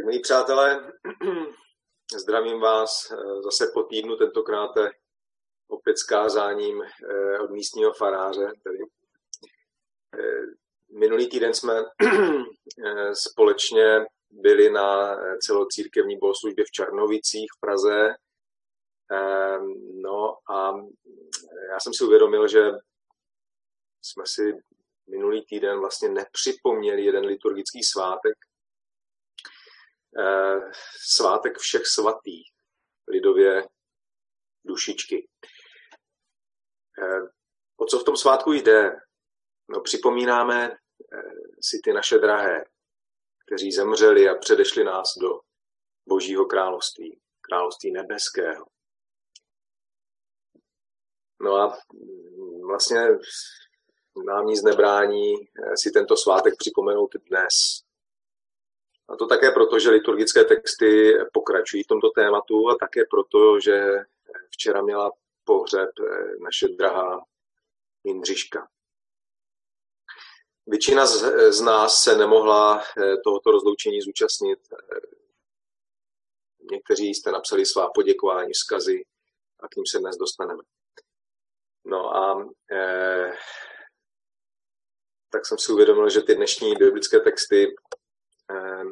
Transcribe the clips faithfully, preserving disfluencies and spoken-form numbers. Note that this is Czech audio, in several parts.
Tak milí přátelé, zdravím vás zase po týdnu, tentokrát opět s kázáním od místního faráře. Tedy. Minulý týden jsme společně byli na celocírkevní bohoslužbě v Čarnovicích v Praze. No a já jsem si uvědomil, že jsme si minulý týden vlastně nepřipomněli jeden liturgický svátek, svátek všech svatých, lidově dušičky. O co v tom svátku jde? No, připomínáme si ty naše drahé, kteří zemřeli a předešli nás do Božího království, království nebeského. No a vlastně nám nic nebrání si tento svátek připomenout dnes. A to také proto, že liturgické texty pokračují v tomto tématu a také proto, že včera měla pohřeb naše drahá Jindřiška. Většina z, z nás se nemohla tohoto rozloučení zúčastnit. Někteří jste napsali svá poděkování, vzkazy a k ním se dnes dostaneme. No a eh, tak jsem si uvědomil, že ty dnešní biblické texty eh,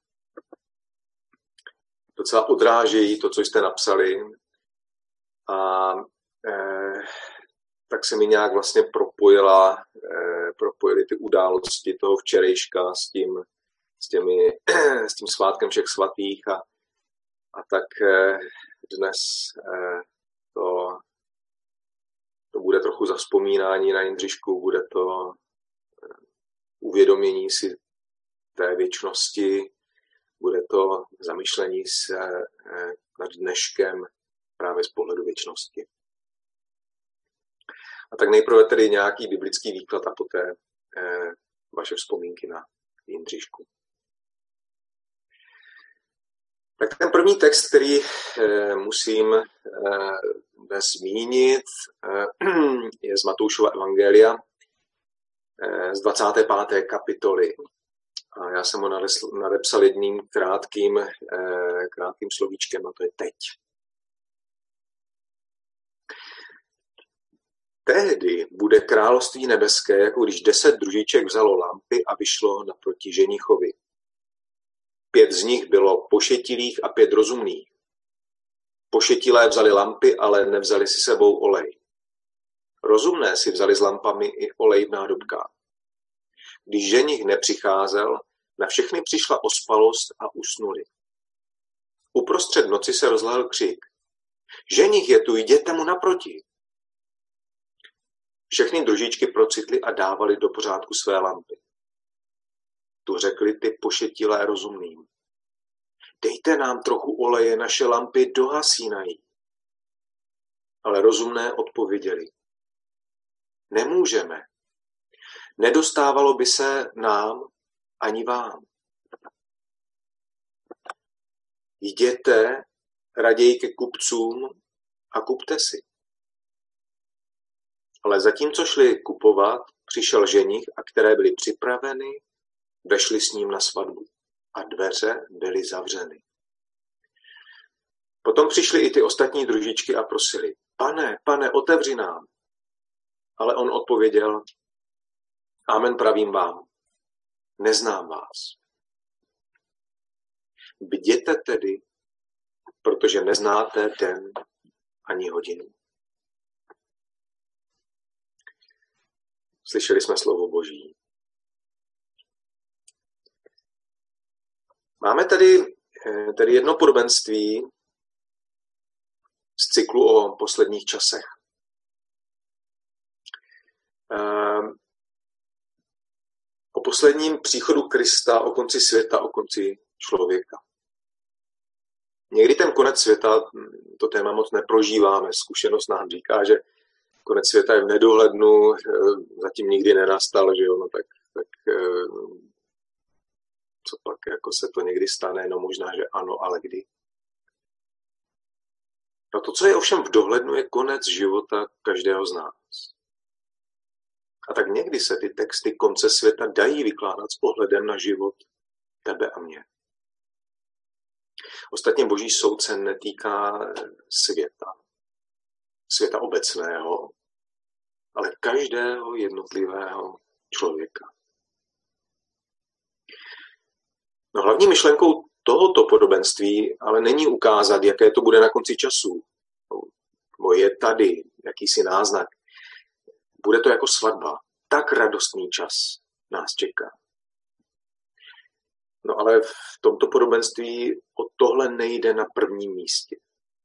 docela odrážejí to, co jste napsali. A eh, tak se mi nějak vlastně propojila, eh, propojily ty události toho včerejška s tím, s těmi, s tím svátkem všech svatých a, a tak eh, dnes eh, to, to bude trochu zavzpomínání na Jindřišku, bude to eh, uvědomění si té věčnosti, bude to zamyšlení se eh, nad dneškem právě z pohledu věčnosti. A tak nejprve tedy nějaký biblický výklad a poté eh, vaše vzpomínky na Jindřišku. Tak ten první text, který eh, musím eh, dnes zmínit, eh, je z Matoušova evangelia eh, z dvacáté páté kapitoly. A já jsem ho nadepsal jedním krátkým, eh, krátkým slovíčkem, a to je teď. Tehdy bude království nebeské, jako když deset družiček vzalo lampy a vyšlo naproti ženichovi. Pět z nich bylo pošetilých a pět rozumných. Pošetilé vzali lampy, ale nevzali si sebou olej. Rozumné si vzali s lampami i olej v nádobkách. Když ženich nepřicházel, na všechny přišla ospalost a usnuli. Uprostřed noci se rozlehl křik. Ženich je tu, jděte mu naproti. Všechny družičky procitly a dávali do pořádku své lampy. Tu řekli ty pošetilé rozumným. Dejte nám trochu oleje, naše lampy dohasínají. Ale rozumné odpověděli. Nemůžeme. Nedostávalo by se nám ani vám. Jděte raději ke kupcům a kupte si. Ale zatímco šli kupovat, přišel ženich, a které byly připraveny, vešli s ním na svatbu a dveře byly zavřeny. Potom přišly i ty ostatní družičky a prosili, pane, pane, otevři nám. Ale on odpověděl, amen pravím vám, neznám vás. Bděte tedy, protože neznáte den ani hodinu. Slyšeli jsme slovo Boží. Máme tady, tady jedno podobenství z cyklu o posledních časech. O posledním příchodu Krista, o konci světa, o konci člověka. Někdy ten konec světa, to téma moc neprožíváme. Zkušenost nám říká, že konec světa je v nedohlednu, zatím nikdy nenastal, že jo, no tak, tak co pak, jako se to někdy stane, no možná, že ano, ale kdy. No to, co je ovšem v dohlednu, je konec života každého z nás. A tak někdy se ty texty konce světa dají vykládat s ohledem na život tebe a mě. Ostatně Boží soud se netýká světa, světa obecného, ale každého jednotlivého člověka. No, hlavní myšlenkou tohoto podobenství ale není ukázat, jaké to bude na konci času. Bo je tady jakýsi náznak. Bude to jako svatba. Tak radostný čas nás čeká. No ale v tomto podobenství o tohle nejde na prvním místě.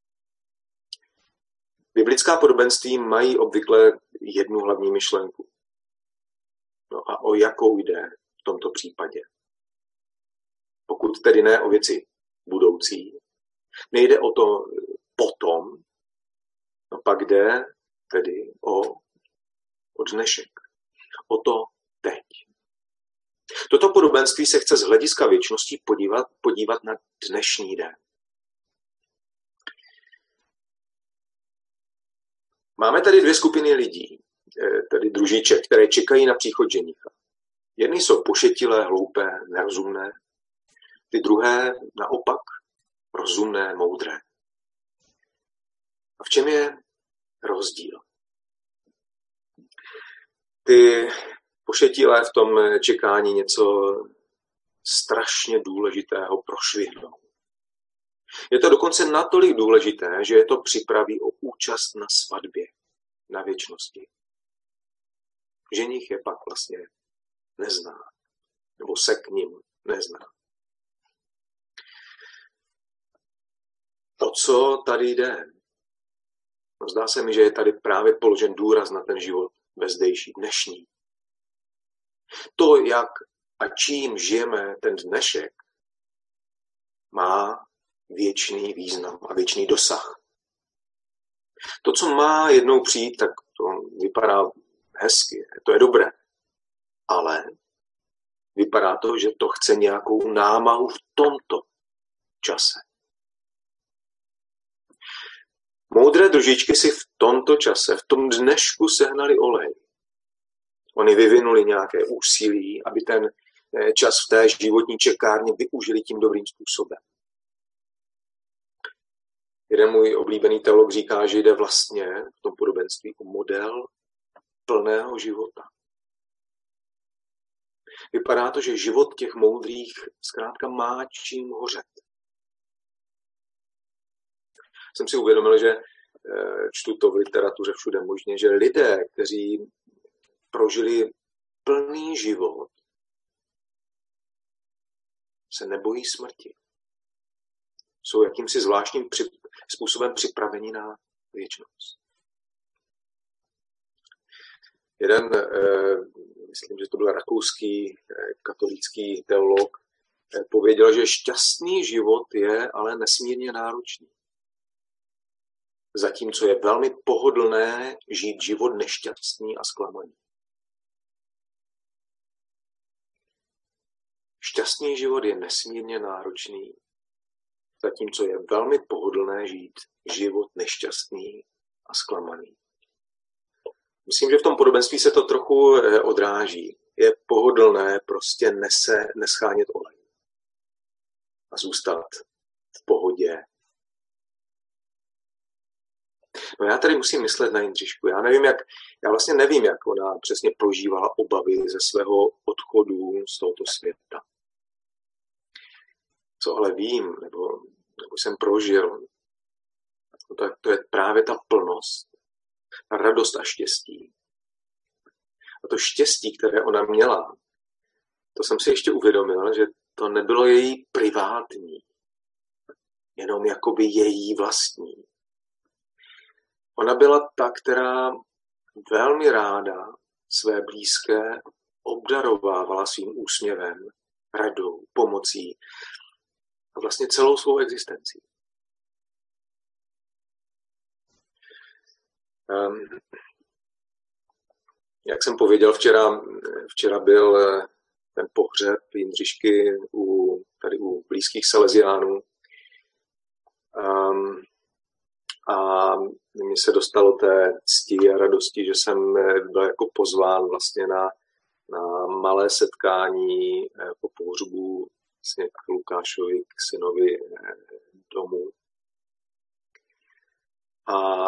Biblická podobenství mají obvykle jednu hlavní myšlenku. No a o jakou jde v tomto případě? Pokud tedy ne o věci budoucí, nejde o to potom, no pak jde tedy o, o dnešek, o to teď. Toto podobenství se chce z hlediska věčnosti podívat, podívat na dnešní den. Máme tady dvě skupiny lidí, tedy družiček, které čekají na příchod ženicha. Jedny jsou pošetilé, hloupé, nerozumné, ty druhé naopak rozumné, moudré. A v čem je rozdíl? Ty pošetilé v tom čekání něco strašně důležitého prošvihnou. Je to dokonce natolik důležité, že je to připraví o účast na svatbě, na věčnosti. Ženich je pak vlastně nezná, nebo se k ním nezná. O co tady jde? No, zdá se mi, že je tady právě položen důraz na ten život bezdejší, dnešní. To, jak a čím žijeme ten dnešek, má věčný význam a věčný dosah. To, co má jednou přijít, tak to vypadá hezky, to je dobré. Ale vypadá to, že to chce nějakou námahu v tomto čase. Moudré družičky si v tomto čase, v tom dnešku sehnali olej. Oni vyvinuli nějaké úsilí, aby ten čas v té životní čekárně využili tím dobrým způsobem. Jeden můj oblíbený teolog říká, že jde vlastně v tom podobenství o model plného života. Vypadá to, že život těch moudrých zkrátka má čím hořet. Jsem si uvědomil, že čtu to v literatuře všude možně, že lidé, kteří prožili plný život, se nebojí smrti. Jsou jakýmsi zvláštním způsobem připraveni na věčnost. Jeden, myslím, že to byl rakouský katolický teolog, pověděl, že šťastný život je ale nesmírně náročný. Zatímco je velmi pohodlné žít život nešťastný a zklamaný. Šťastný život je nesmírně náročný, zatímco je velmi pohodlné žít život nešťastný a zklamaný. Myslím, že v tom podobenství se to trochu odráží. Je pohodlné prostě nese, neschánět olej a zůstat v pohodě. No já tady musím myslet na Jindřišku. Já nevím, jak, já vlastně nevím, jak ona přesně prožívala obavy ze svého odchodu z tohoto světa. Co ale vím, nebo, nebo jsem prožil, no tak to je právě ta plnost, ta radost a štěstí. A to štěstí, které ona měla, to jsem si ještě uvědomil, že to nebylo její privátní, jenom jakoby její vlastní. Ona byla ta, která velmi ráda své blízké obdarovávala svým úsměvem, radou, pomocí a vlastně celou svou existencí. Um, jak jsem pověděl, včera, včera byl ten pohřeb Jindřišky u, tady u blízkých Salesiánů. Um, a mně se dostalo té cti a radosti, že jsem byl jako pozván vlastně na, na malé setkání po pohřbu vlastně k Lukášovi, k synovi domů. A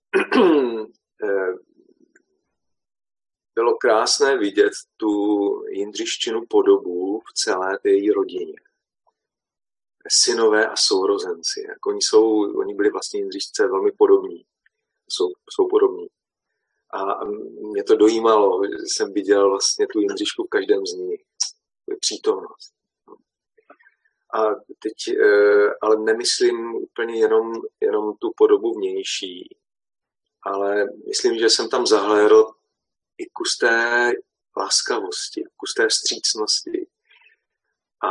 bylo krásné vidět tu Jindřiščinu podobu v celé té její rodině. Synové a sourozenci. Jak oni, jsou, oni byli vlastně Jindřišce velmi podobní. Jsou, jsou podobní. A mě to dojímalo, že jsem viděl vlastně tu Jindřišku v každém z nich. Přítomnost. A teď, ale nemyslím úplně jenom, jenom tu podobu vnější, ale myslím, že jsem tam zahlédl i kus té láskavosti, kus té vstřícnosti. A,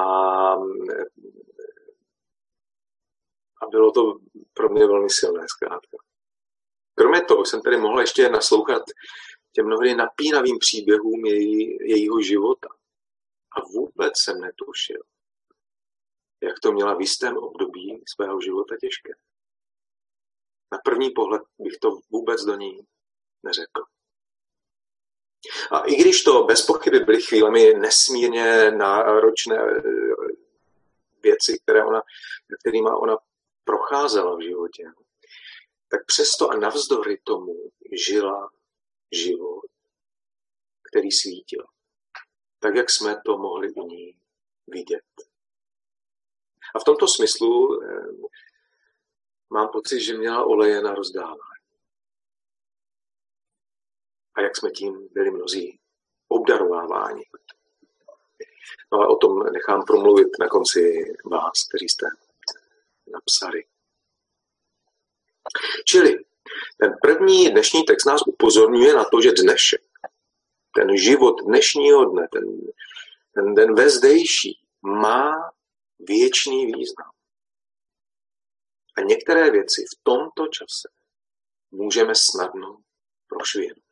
a bylo to pro mě velmi silné zkrátka. Kromě toho jsem tedy mohl ještě naslouchat těm mnohdy napínavým příběhům její, jejího života. A vůbec jsem netušil, jak to měla v jistém období svého života těžké. Na první pohled bych to vůbec do ní neřekl. A i když to bez pochyby byly chvílemi nesmírně náročné věci, které ona, kterými ona procházela v životě, tak přesto a navzdory tomu žila život, který svítil. Tak, jak jsme to mohli u ní vidět. A v tomto smyslu eh, mám pocit, že měla oleje na rozdávání. A jak jsme tím byli mnozí obdarováváni. No ale o tom nechám promluvit na konci vás, kteří jste napsali. Čili ten první dnešní text nás upozorňuje na to, že dnešek, ten život dnešního dne, ten, ten den vezdejší, má věčný význam. A některé věci v tomto čase můžeme snadno prošvihnout.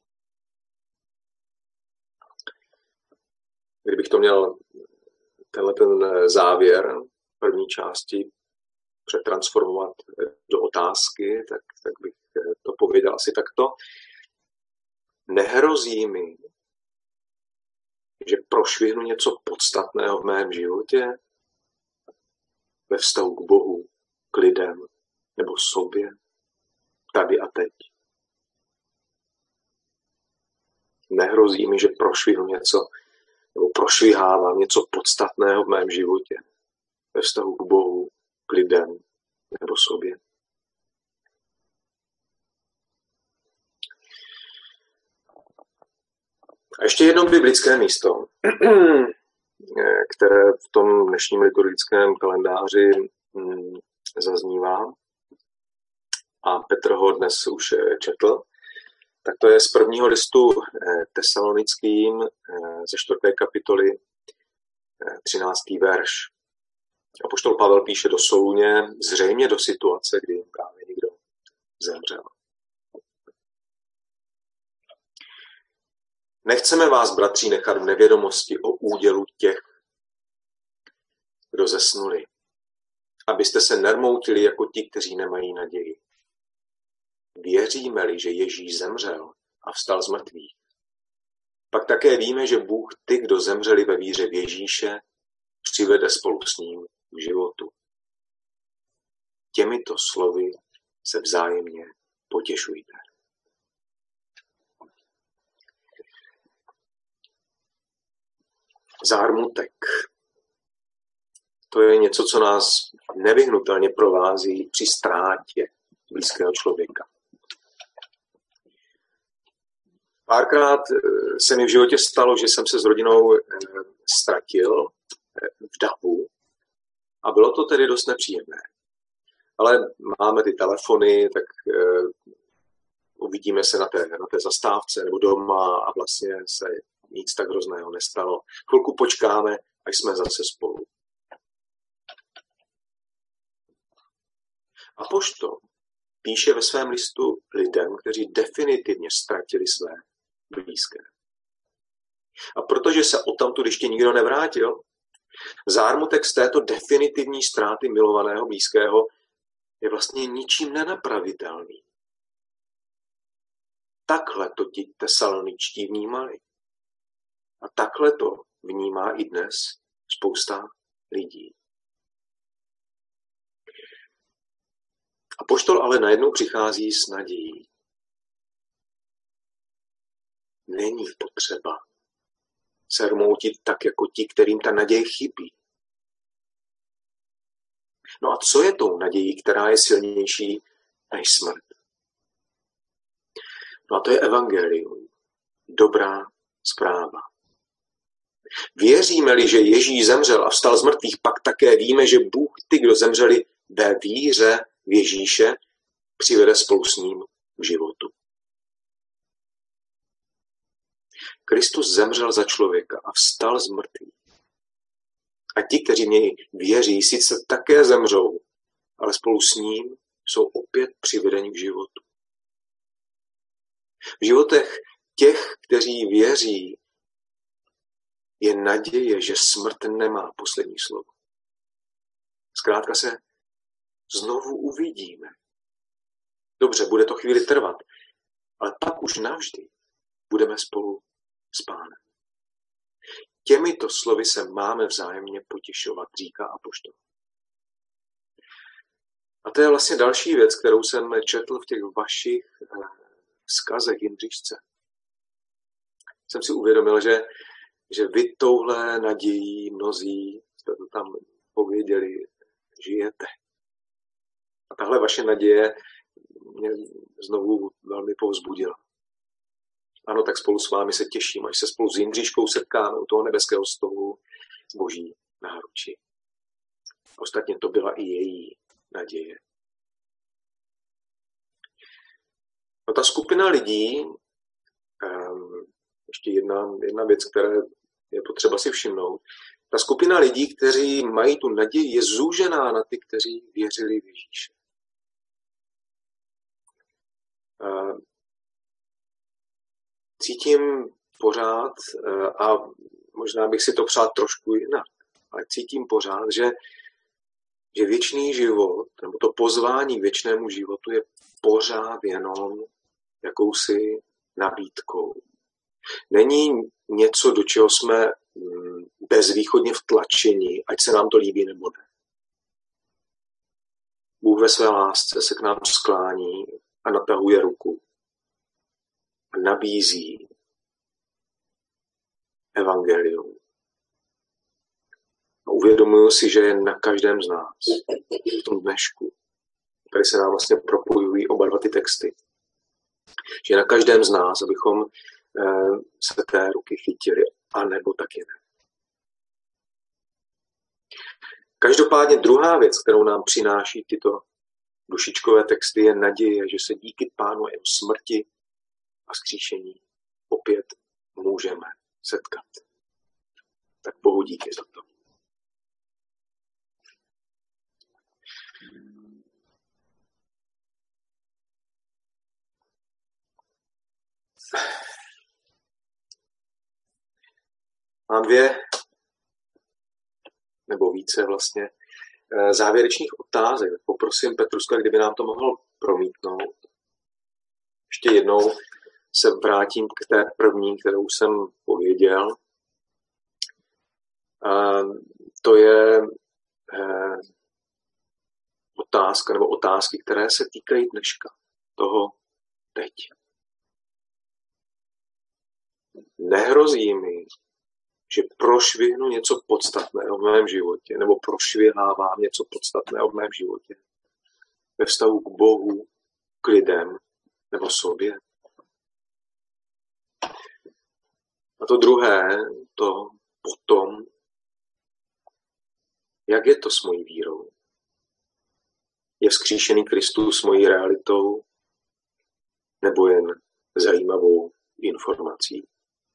Kdybych to měl tenhle ten závěr první části přetransformovat do otázky, tak, tak bych to pověděl asi takto. Nehrozí mi, že prošvihnu něco podstatného v mém životě ve vztahu k Bohu, k lidem nebo sobě, tady a teď. Nehrozí mi, že prošvihnu něco nebo prošvihávám něco podstatného v mém životě ve vztahu k Bohu, k lidem nebo sobě. A ještě jedno biblické místo, které v tom dnešním liturgickém kalendáři zaznívá a Petr ho dnes už četl, tak to je z prvního listu Tesalonickým ze čtvrté kapitoly třináctý verš. Apoštol Pavel píše do Soluně, zřejmě do situace, kdy jim právě někdo zemřel. Nechceme vás, bratří, nechat v nevědomosti o údělu těch, kdo zesnuli, abyste se nermoutili jako ti, kteří nemají naději. Věříme-li, že Ježíš zemřel a vstal z mrtvých, pak také víme, že Bůh ty, kdo zemřeli ve víře v Ježíše, přivede spolu s ním k životu. Těmito slovy se vzájemně potěšujte. Zármutek. To je něco, co nás nevyhnutelně provází při ztrátě blízkého člověka. Párkrát se mi v životě stalo, že jsem se s rodinou ztratil v davu a bylo to tedy dost nepříjemné. Ale máme ty telefony, tak uvidíme se na té, na té zastávce nebo doma a vlastně se nic tak hrozného nestalo. Chvilku počkáme, až jsme zase spolu. Apoštol píše ve svém listu lidem, kteří definitivně ztratili své blízké. A protože se odtamtud ještě nikdo nevrátil, zármutek z této definitivní ztráty milovaného blízkého je vlastně ničím nenapravitelný. Takhle to ti Tesaloničtí vnímali. A takhle to vnímá i dnes spousta lidí. Apoštol ale najednou přichází s nadějí. Není potřeba se rmoutit tak jako ti, kterým ta naděje chybí. No a co je tou nadějí, která je silnější než smrt? No a to je evangelium. Dobrá zpráva. Věříme-li, že Ježíš zemřel a vstal z mrtvých, pak také víme, že Bůh ty, kdo zemřeli ve víře v Ježíše, přivede spolu s ním k životu. Kristus zemřel za člověka a vstal z mrtvých. A ti, kteří v něj věří, sice také zemřou, ale spolu s ním jsou opět přivedeni k životu. V životech těch, kteří věří, je naděje, že smrt nemá poslední slovo. Zkrátka se znovu uvidíme. Dobře, bude to chvíli trvat, ale pak už navždy budeme spolu s Pánem. Těmito slovy se máme vzájemně potěšovat, říká apoštol. A to je vlastně další věc, kterou jsem četl v těch vašich vzkazech Jindřišce. Jsem si uvědomil, že, že vy touhle nadějí mnozí, jste to tam pověděli, žijete. A tahle vaše naděje mě znovu velmi povzbudila. Ano, tak spolu s vámi se těším, až se spolu s Jindříškou setkáme u toho nebeského stolu z Boží náručí. Ostatně to byla i její naděje. No ta skupina lidí, um, ještě jedna, jedna věc, která je potřeba si všimnout, ta skupina lidí, kteří mají tu naději, je zúžená na ty, kteří věřili v Ježíše. Uh, Cítím pořád, a možná bych si to přál trošku jinak, ale cítím pořád, že, že věčný život, nebo to pozvání k věčnému životu je pořád jenom jakousi nabídkou. Není něco, do čeho jsme bezvýchodně vtlačeni, ať se nám to líbí nebo ne. Bůh ve své lásce se k nám sklání a natahuje ruku. Nabízí evangelium. A uvědomuji si, že je na každém z nás v tom dnešku, tady se nám vlastně propojují oba dva ty texty, že je na každém z nás, abychom se té ruky chytili, anebo taky ne. Každopádně druhá věc, kterou nám přináší tyto dušičkové texty, je naděje, že se díky Pánu a jeho smrti a vzkříšení opět můžeme setkat. Tak Bohu díky za to. Mám dvě, nebo více vlastně, závěrečných otázek. Poprosím Petruska, kdyby nám to mohl promítnout. Ještě jednou se vrátím k té první, kterou jsem pověděl. To je otázka, nebo otázky, které se týkají dneška, toho teď. Nehrozí mi, že prošvihnu něco podstatného v mém životě, nebo prošvihávám něco podstatného v mém životě ve vztahu k Bohu, k lidem nebo sobě. A to druhé, to potom, jak je to s mojí vírou? Je vzkříšený Kristus mojí realitou nebo jen zajímavou informací?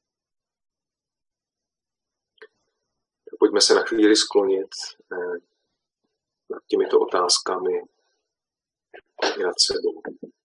Pojďme se na chvíli sklonit nad těmito otázkami nad sebou.